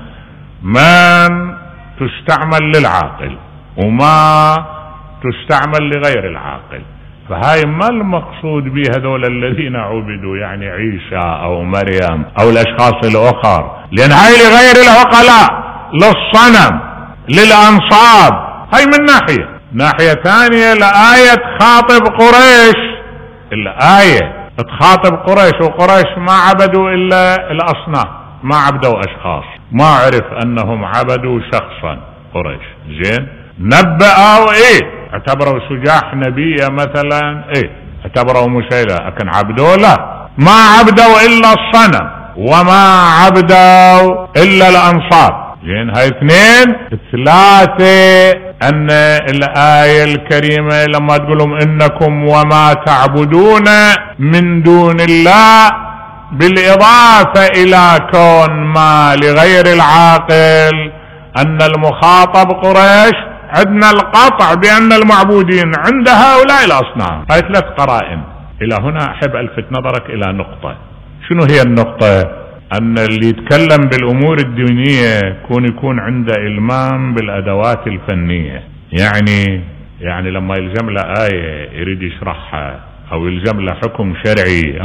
من تستعمل للعاقل وما تستعمل لغير العاقل. فهاي ما المقصود به هذول الذين عبدوا يعني عيسى أو مريم أو الأشخاص الآخر، لأن هاي لغير العقلاء، للصنم، للأنصاب. هاي من ناحية ثانية الآية تخاطب قريش، الآية تخاطب قريش، وقريش ما عبدوا إلا الأصنام، ما عبدوا أشخاص، ما عرف أنهم عبدوا شخصا قريش. زين، نبأوا اعتبروا سجاح نبيه مثلا، اعتبروا مسيلة، لكن عبدوا لا، ما عبدوا إلا الصنم وما عبدوا إلا الأنصاب. زين، هاي اثنين. ثلاثة، أن الآية الكريمة لما تقولهم إنكم وما تعبدون من دون الله، بالإضافة إلى كون ما لغير العاقل، أن المخاطب قريش، عندنا القطع بأن المعبودين عند هؤلاء الأصنام. هاي ثلاث قرائن. إلى هنا أحب ألفت نظرك إلى نقطة. شنو هي النقطة؟ أن اللي يتكلم بالأمور الدينية يكون عنده إلمام بالأدوات الفنية. يعني لما يلزم له آية يريد يشرحها أو يلزم له حكم شرعي،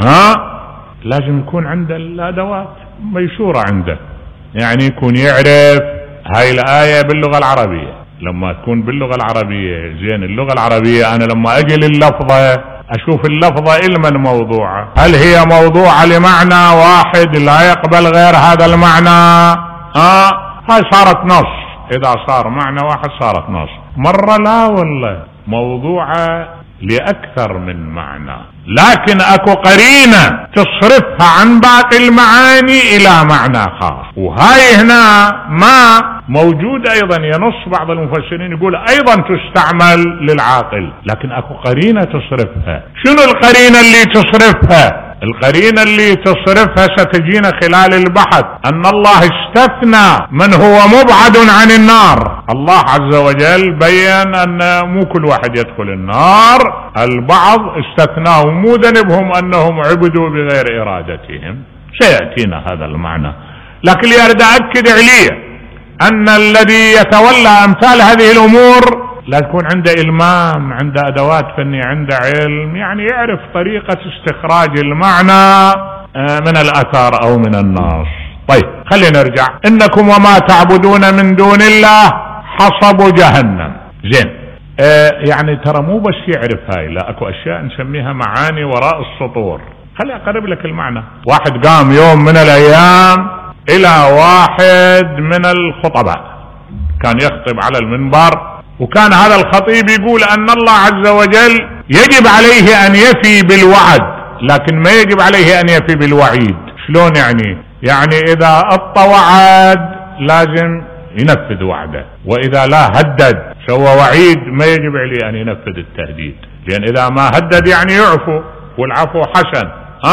لازم يكون عنده الأدوات ميسورة عنده. يعني يكون يعرف هاي الآية باللغة العربية. لما تكون باللغة العربية، زين، اللغة العربية أنا لما أجي لللفظة أشوف اللفظة إلمن موضوعة، هل هي موضوعة لمعنى واحد لا يقبل غير هذا المعنى؟ هاي صارت نص. إذا صار معنى واحد صارت نص. مرة لا والله موضوعة لأكثر من معنى، لكن أكو قرينة تصرفها عن باقي المعاني إلى معنى خاص، وهاي هنا ما موجود. أيضا ينص بعض المفسرين يقول أيضا تستعمل للعاقل، لكن أكو قرينة تصرفها. شنو القرينة اللي تصرفها؟ القرينة اللي تصرفها ستجينا خلال البحث، أن الله استثنى من هو مبعد عن النار. الله عز وجل بيّن أن مو كل واحد يدخل النار، البعض استثناهم، مو ذنبهم أنهم عبدوا بغير إرادتهم. سيأتينا هذا المعنى، لكن لأريد أؤكد عليه أن الذي يتولى أمثال هذه الأمور لا يكون عنده إلمام، عنده أدوات فنية، عنده علم، يعني يعرف طريقة استخراج المعنى من الأثر أو من النص. طيب خلينا نرجع. إنكم وما تعبدون من دون الله حصب جهنم. زين، يعني ترى مو بس يعرف هاي، لا، أكو أشياء نسميها معاني وراء السطور. خلي أقرب لك المعنى. واحد قام يوم من الأيام إلى واحد من الخطباء كان يخطب على المنبر، وكان هذا الخطيب يقول أن الله عز وجل يجب عليه أن يفي بالوعد، لكن ما يجب عليه أن يفي بالوعيد. شلون يعني إذا وعد لازم ينفذ وعده، وإذا لا هدد سوى وعيد ما يجب عليه أن ينفذ التهديد، لأن إذا ما هدد يعني يعفو، والعفو حسن.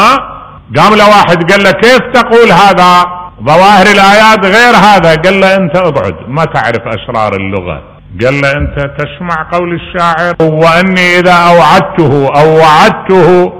قام له واحد قال له كيف تقول هذا؟ ظواهر الآيات غير هذا. قال له أنت ابعد، ما تعرف أسرار اللغة. قال له أنت تسمع قول الشاعر وأني إذا أوعدته أو وعدته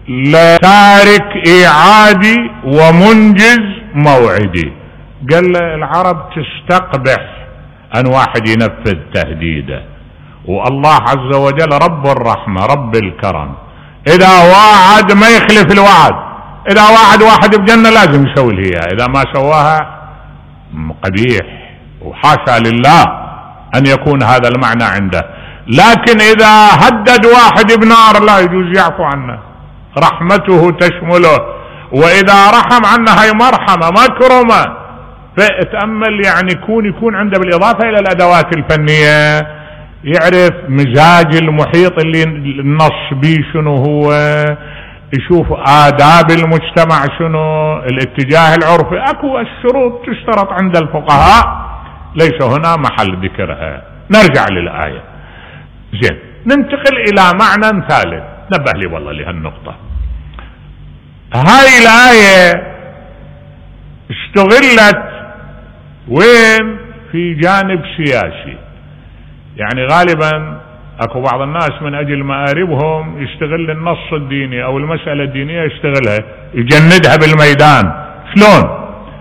لتارك إيعادي ومنجز موعدي. قال له العرب تستقبح أن واحد ينفذ تهديده، والله عز وجل رب الرحمة رب الكرم، إذا وعد ما يخلف الوعد. إذا وعد واحد بجنة لازم يسوي لها، إذا ما سواها قبيح، وحاشا لله أن يكون هذا المعنى عنده. لكن إذا هدد واحد بنار لا يجوز يعفو عنه، رحمته تشمله، وإذا رحم عنه هي مرحمة مكرمة. فاتأمل، يعني يكون عنده بالإضافة إلى الأدوات الفنية يعرف مزاج المحيط اللي النص بيه شنو هو، يشوف آداب المجتمع شنو، الاتجاه العرفي، اكو الشروط تشترط عند الفقهاء ليس هنا محل ذكرها. نرجع للآية. زين، ننتقل إلى معنى ثالث. نبه لي والله لهالنقطة. هاي الآية اشتغلت وين؟ في جانب سياسي. يعني غالبا اكو بعض الناس من اجل مآربهم يشتغل النص الديني او المسألة الدينية، يشتغلها يجندها بالميدان. شلون؟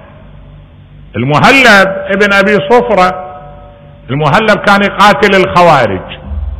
المهلب ابن ابي صفرة، المهلب كان يقاتل الخوارج،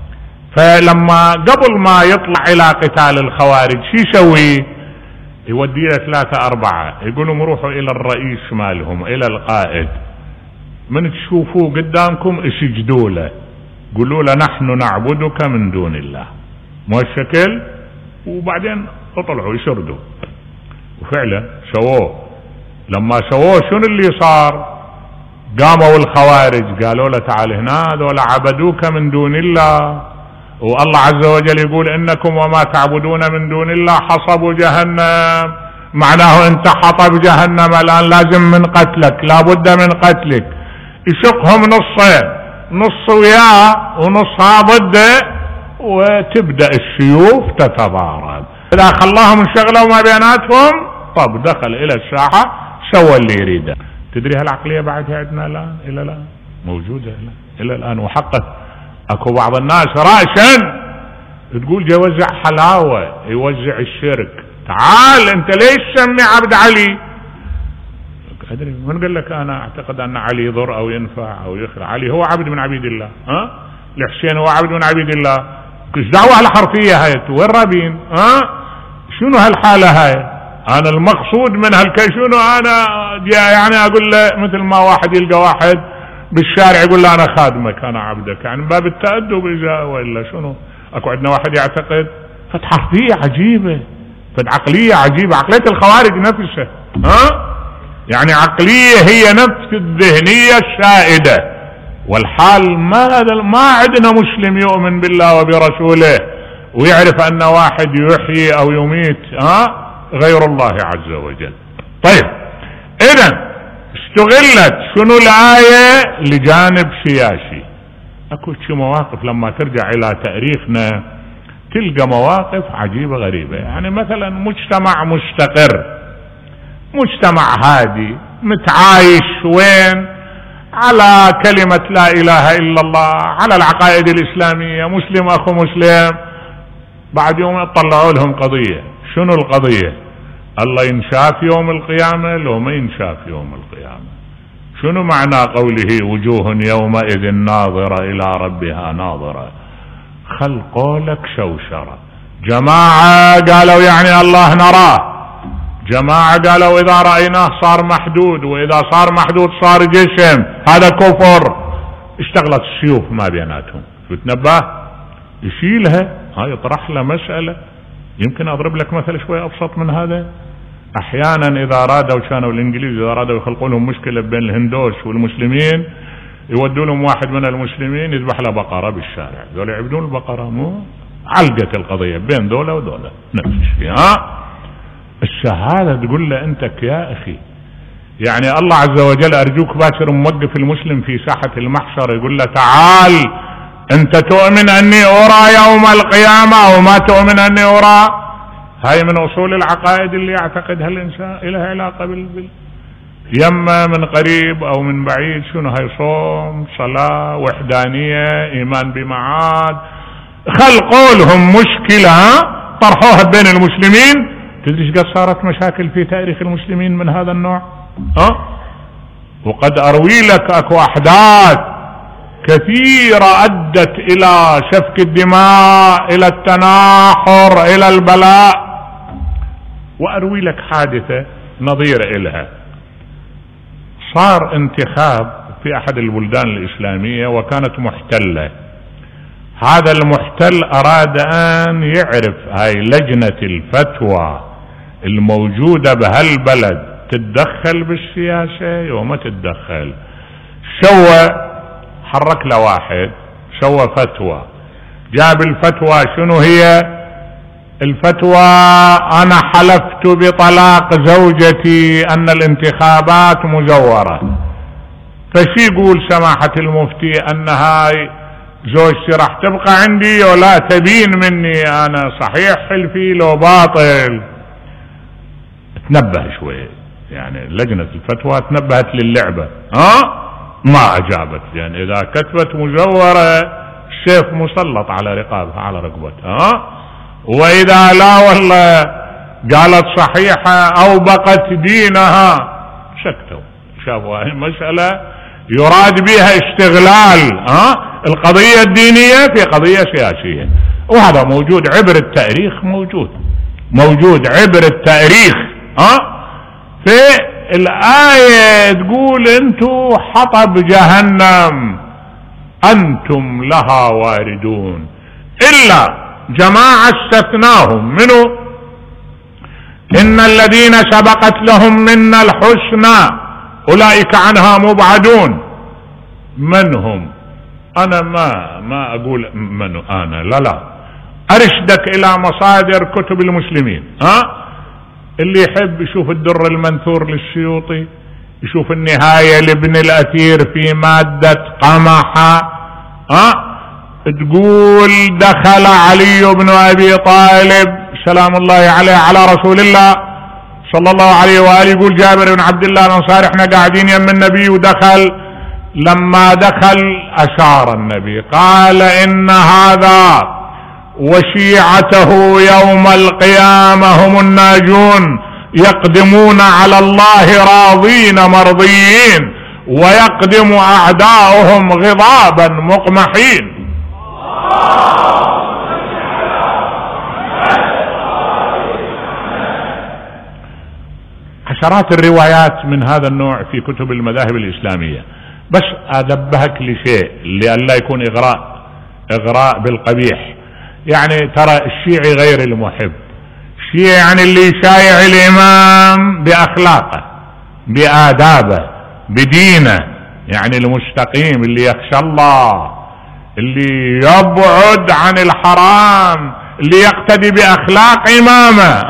فلما قبل ما يطلع الى قتال الخوارج شو يسوي؟ يودي له 3 4 يقولوا روحوا الى الرئيس مالهم، الى القائد، من تشوفوه قدامكم اسجدوا له، قولوا له نحن نعبدك من دون الله، مو الشكل؟ وبعدين اطلعوا يسردوا. وفعلا سووه. لما سووه شنو اللي صار؟ قاموا الخوارج قالوا له تعال هنا، هذول عبدوك من دون الله، والله عز وجل يقول انكم وما تعبدون من دون الله حصب جهنم، معناه انت حطب جهنم الان لازم من قتلك، لابد من قتلك. يشقهم نصين، نص وياه ونصها ضده، وتبدأ السيوف تتضارب. اذا خلاهم انشغلوا ما بيناتهم، طب دخل الى الساحة سوى اللي يريده. تدري هالعقلية بعدها عندنا الان؟ الى الان موجودة الى الان. وحقه اكو بعض الناس رأسا تقول جا يوزع حلاوة، يوزع الشرك. تعال انت ليش تسمي عبد علي؟ ادري من قال لك انا اعتقد ان علي يضر او ينفع او يخرع؟ علي هو عبد من عبيد الله. الحسين هو عبد من عبيد الله. ايش دعوة الحرفية هاي؟ وين رابين؟ شنو هالحالة هاي؟ انا المقصود من شنو؟ انا يعني اقول له مثل ما واحد يلقى واحد بالشارع يقول له انا خادمك انا عبدك، يعني باب التأدب اذا ولا شنو؟ اكو عندنا واحد يعتقد فد حرفية عجيبة، فد عقلية عجيبة، عقلية الخوارج نفسها. يعني عقلية هي نفس الذهنية السائدة. والحال ما عندنا مسلم يؤمن بالله وبرسوله ويعرف ان واحد يحيي او يميت غير الله عز وجل. طيب، اذا استغلت شنو الآية لجانب سياسي. اكو شي مواقف لما ترجع الى تاريخنا تلقى مواقف عجيبة غريبة. يعني مثلا مجتمع مستقر، مجتمع هادي متعايش وين؟ على كلمة لا اله الا الله، على العقائد الاسلامية، مسلم اخو مسلم. بعد يوم يطلعوا لهم قضية. شنو القضية؟ الله ينشاف يوم القيامة لو ما ينشاف يوم القيامة. شنو معنى قوله وجوه يومئذ ناظرة الى ربها ناظرة؟ خلقوا لك شوشرة. جماعة قالوا يعني الله نراه، جماعة قالوا اذا رأيناه صار محدود، واذا صار محدود صار جسم، هذا كفر. اشتغلت السيوف ما بيناتهم. شو تنبه؟ يشيلها. هاي يطرح له مسألة. يمكن اضرب لك مثل شوي ابسط من هذا. احيانا اذا ارادوا، كانوا الانجليز اذا ارادوا يخلقوا لهم مشكلة بين الهندوس والمسلمين، يودوا لهم واحد من المسلمين يذبح له بقرة بالشارع. ذول يعبدون البقرة، مو علقت القضية بين دولة ودولة نفس الشيء. الشهادة تقول له انت يا اخي، يعني الله عز وجل ارجوك باكر موقف المسلم في ساحة المحشر يقول له تعال انت تؤمن اني ارى يوم القيامة او ما تؤمن اني ارى؟ هاي من اصول العقائد اللي يعتقدها الانسان لها علاقة يما من قريب او من بعيد. شنو هاي؟ صوم، صلاة، وحدانية، ايمان بمعاد. خلقوا لهم مشكلة طرحوها بين المسلمين. تدري ايش قد صارت مشاكل في تاريخ المسلمين من هذا النوع؟ وقد اروي لك اكو احداث كثيرة ادت الى سفك الدماء، الى التناحر، الى البلاء. واروي لك حادثة نظيرة الها. صار انتخاب في احد البلدان الاسلامية وكانت محتلة. هذا المحتل اراد ان يعرف هاي لجنة الفتوى الموجودة بهالبلد تتدخل بالسياسة وما تتدخل. حرك له واحد سوى فتوى، جاب الفتوى. شنو هي؟ الفتوى أنا حلفت بطلاق زوجتي أن الانتخابات مزورة، فشي يقول سماحة المفتي أن هاي زوجتي راح تبقى عندي ولا تبين مني أنا صحيح حلفي لو باطل؟ تنبه شوي، يعني لجنة الفتوى تنبهت للعبة، ما أجابت، يعني إذا كتبت مزورة السيف مسلط على رقابها على رقبتها، وإذا لا والله قالت صحيحة أو بقت دينها سكتوا، شافوا هاي مسألة يراد بها استغلال القضية الدينية في قضية سياسية، وهذا موجود عبر التاريخ، موجود عبر التاريخ. في الآية تقول انتم حطب جهنم أنتم لها واردون، إلا جماعة استثناهم منه إن الذين سبقت لهم منا الحسنى أولئك عنها مبعدون. من هم؟ أنا ما أقول من أنا، لا أرشدك إلى مصادر كتب المسلمين. اللي يحب يشوف الدر المنثور للسيوطي، يشوف النهاية لابن الأثير في مادة قمحة، تقول دخل علي بن أبي طالب سلام الله عليه على رسول الله صلى الله عليه وآله، يقول جابر بن عبد الله الأنصاري احنا قاعدين يم النبي ودخل، لما دخل أشار النبي قال إن هذا وشيعته يوم القيامة هم الناجون، يقدمون على الله راضين مرضيين ويقدم أعداؤهم غضابا مقمحين. عشرات الروايات من هذا النوع في كتب المذاهب الإسلامية، بس أدبهك لشيء لئلا يكون إغراء بالقبيح. يعني ترى الشيعي غير المحب، الشيعي يعني اللي شايع الإمام بأخلاقه بآدابه بدينه، يعني المستقيم اللي يخشى الله، اللي يبعد عن الحرام، اللي يقتدي بأخلاق إمامه.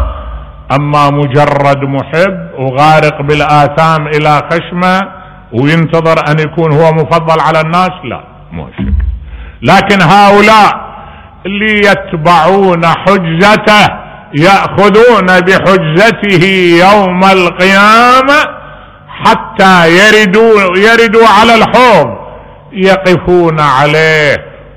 أما مجرد محب وغارق بالآثام إلى خشمه وينتظر أن يكون هو مفضل على الناس، لا مو شك. لكن هؤلاء اللي يتبعون حجته يأخذون بحجته يوم القيامة حتى يردوا على الحوض، يقفون عليه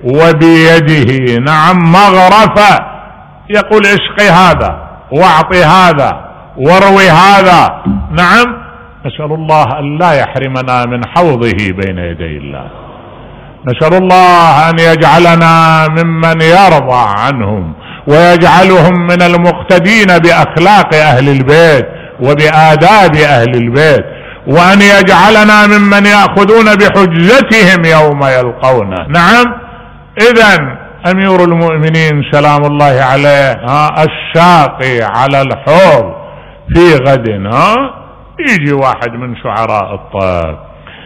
وبيده مغرفة، يقول اسقي هذا واعطي هذا واروي هذا. نسأل الله أن لا يحرمنا من حوضه بين يدي الله، نسأل الله أن يجعلنا ممن يرضى عنهم ويجعلهم من المقتدين بأخلاق أهل البيت وبآداب أهل البيت، وأن يجعلنا ممن يأخذون بحجتهم يوم يلقونه. إذن أمير المؤمنين سلام الله عليه الساقي على الحوض في غد، يجي واحد من شعراء الطائف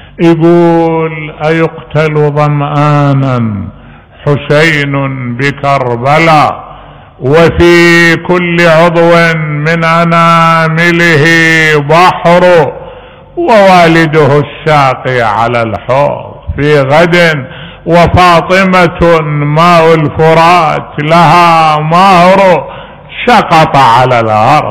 يقول أيقتل ظمآنا حسين بكربلاء وفي كل عضو من أنامله بحر ووالده الساقي على الحوض في غد وفاطمة ماء الفرات لها مهر سقط على الأرض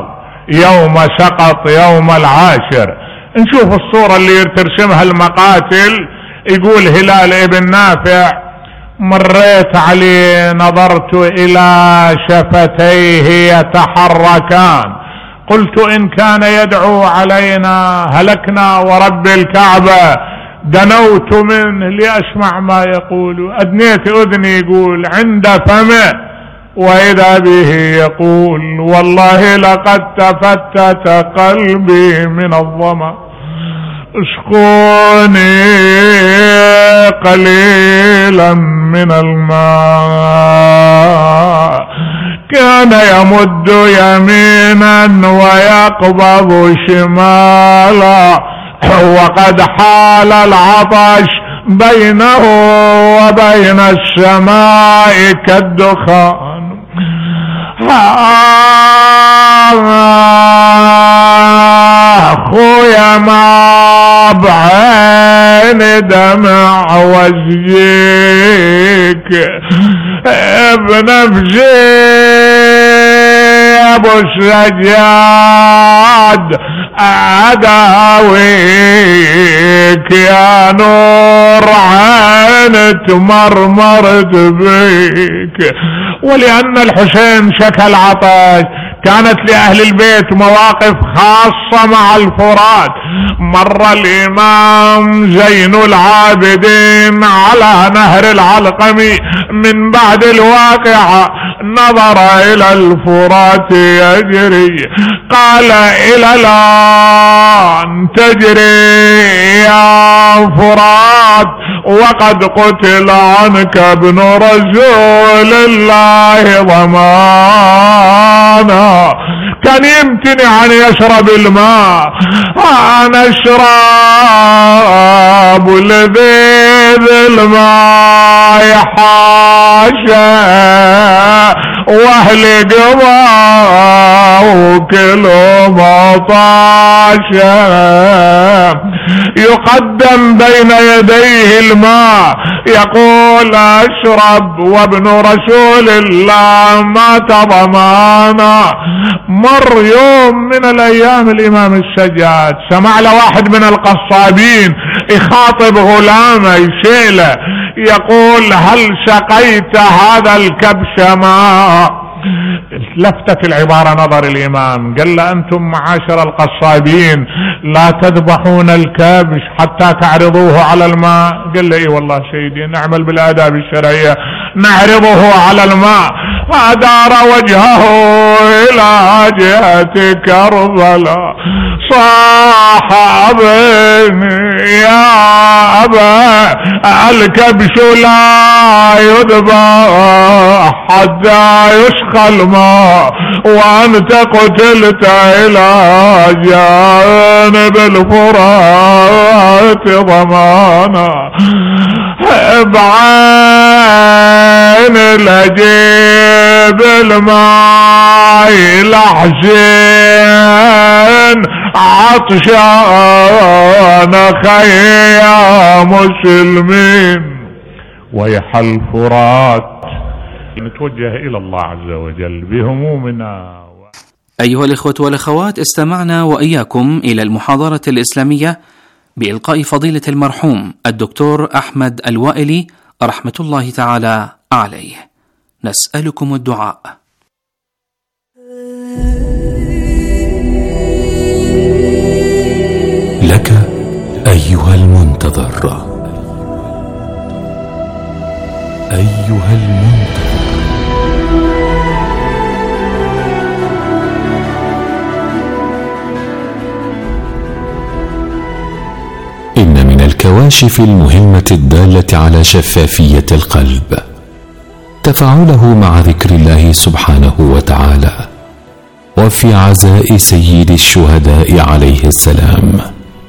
يوم العاشر. نشوف الصورة اللي ترسمها المقاتل. يقول هلال ابن نافع مريت عليه نظرت إلى شفتيه يتحركان، قلت إن كان يدعو علينا هلكنا ورب الكعبة، دنوت منه لأسمع ما يقول، أدنيت أذني يقول عند فمه وإذا به يقول والله لقد تفتت قلبي من الظمأ اسقوني قليلا من الماء. كان يمد يمينا ويقبض شمالا وقد حال العطش بينه وبين السماء كالدخان، أخويا ما بعين دمع وجهك بنفسي ابو السجاد اداويك يا نور عين تمرمرت بيك. ولأن الحسين شكى العطش كانت لأهل البيت مواقف خاصة مع الفرات. مر الإمام زين العابدين على نهر العلقمي من بعد الواقعة، نظر إلى الفرات يجري، قال إلى الآن تجري يا فرات وقد قتل عنك ابن رسول الله ضمانا. كان يمتنع أن يشرب الماء، أنا أشرب لذيذ الماء حاشا واهل قضاء وكله مطاشا. يقدم بين يديه الماء يقول اشرب وابن رسول الله مات ضمانا. مر يوم من الايام الامام السجاد سمع له واحد من القصابين يخاطب غلامه يشيله يقول هل سقيت هذا الكبش ماء؟ لفتت العبارة نظر الإمام، قال له أنتم معاشر القصابين لا تذبحون الكبش حتى تعرضوه على الماء؟ قال له إيه والله سيدي نعمل بالآداب الشرعية نعرضه على الماء. فأدار وجهه إلى جهة كربلاء صاح يا أبا الكبش لا يذبح حتى يسقى الماء وأنت قتلت إلى جانب الفرات ضمانا. بعين لجيب الماء لحسين عطشان خيا مسلمين ويح الفرات. نتوجه إلى الله عز وجل بهمومنا. أيها الإخوة والأخوات، استمعنا وإياكم إلى المحاضرة الإسلامية بإلقاء فضيلة المرحوم الدكتور أحمد الوائلي رحمة الله تعالى عليه. نسألكم الدعاء. لك أيها المنتظر، أيها المنتظر، إن من الكواشف المهمة الدالة على شفافية القلب تفاعله مع ذكر الله سبحانه وتعالى، وفي عزاء سيد الشهداء عليه السلام،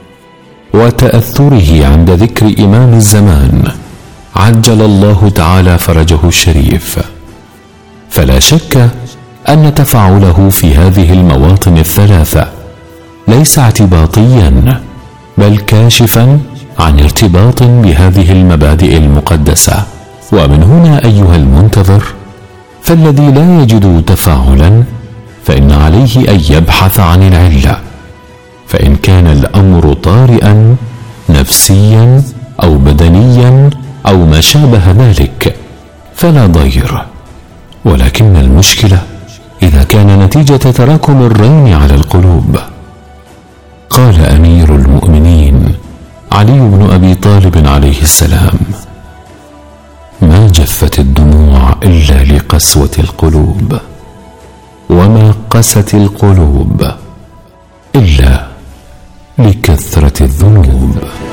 وتأثره عند ذكر إمام الزمان عجل الله تعالى فرجه الشريف. فلا شك أن تفاعله في هذه المواطن الثلاثة ليس اعتباطيا، بل كاشفا عن ارتباط بهذه المبادئ المقدسة. ومن هنا أيها المنتظر، فالذي لا يجد تفاعلا فإن عليه أن يبحث عن العلة، فإن كان الأمر طارئا نفسيا أو بدنيا أو ما شابه ذلك فلا ضير. ولكن المشكلة إذا كان نتيجة تراكم الرين على القلوب. قال أمير المؤمنين علي بن أبي طالب عليه السلام: ما جفت الدموع إلا لقسوة القلوب، وما قست القلوب إلا لكثرة الذنوب.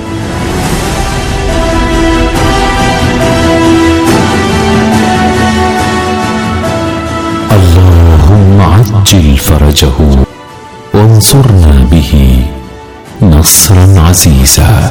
اللهم عجل فرجه وانصرنا به نصرا عزيزا.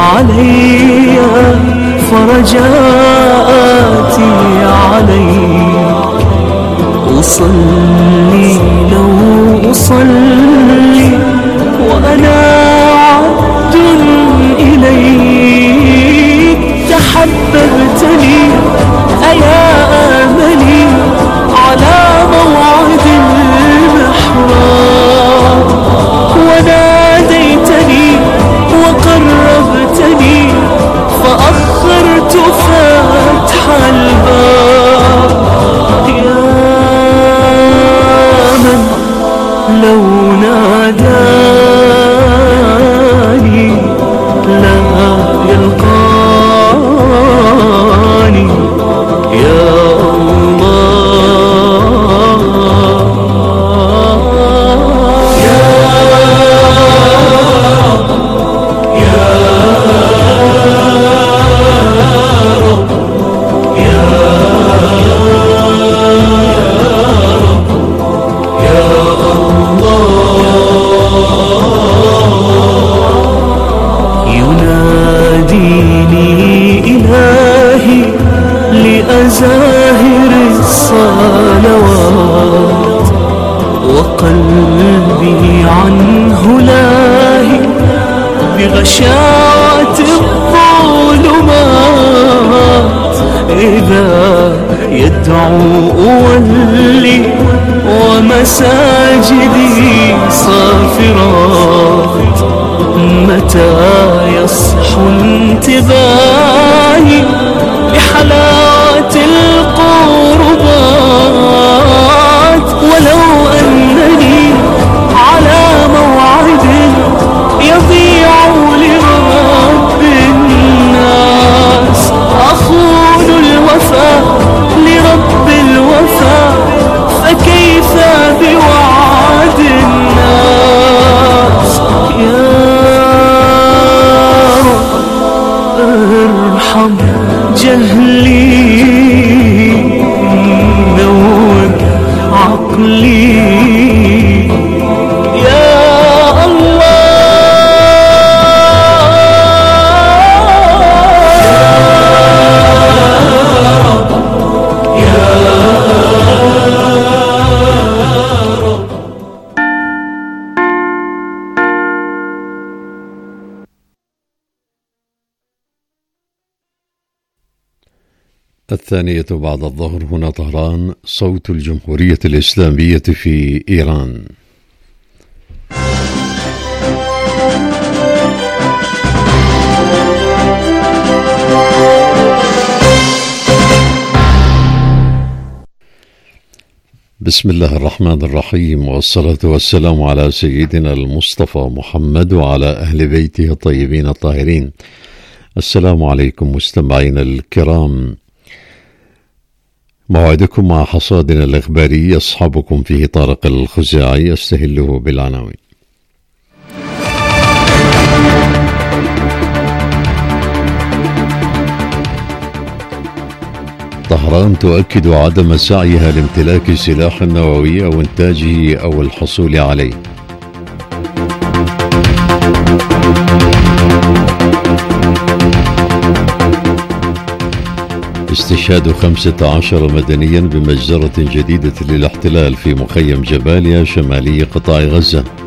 علي فرجاتي عليك. أصلي لو أصلي وأنا عبد إليك. تحببتني أيا آملي على موعد المحراب، وناديتني وقربتني فأخرت فتح الباب. يا من لو ناداني لا يلقاني. يا زاهر الصلوات وقلبي عنه لاهي بغشاوة الظلمات. إذا يدعو أولي ومساجدي صافرات. متى يصحو انتباهي بحلاوة القربات. ولو أنني على موعد يضيع لرب الناس، أخون الوفاء لرب الوفاء، فكيف بوعد الناس. يا رب ارحم جهلي، نور عقلي. يا الله يا رب. الثانية بعد الظهر، هنا طهران، صوت الجمهورية الإسلامية في إيران. بسم الله الرحمن الرحيم، والصلاة والسلام على سيدنا المصطفى محمد وعلى أهل بيته الطيبين الطاهرين. السلام عليكم مستمعينا الكرام، موعدكم مع حصادنا الإخباري يصحبكم فيه طارق الخزاعي. أستهله بالعناوين. طهران تؤكد عدم سعيها لامتلاك سلاح نووي أو إنتاجه أو الحصول عليه. استشهاد 15 مدنيا بمجزرة جديدة للاحتلال في مخيم جباليا شمالي قطاع غزة.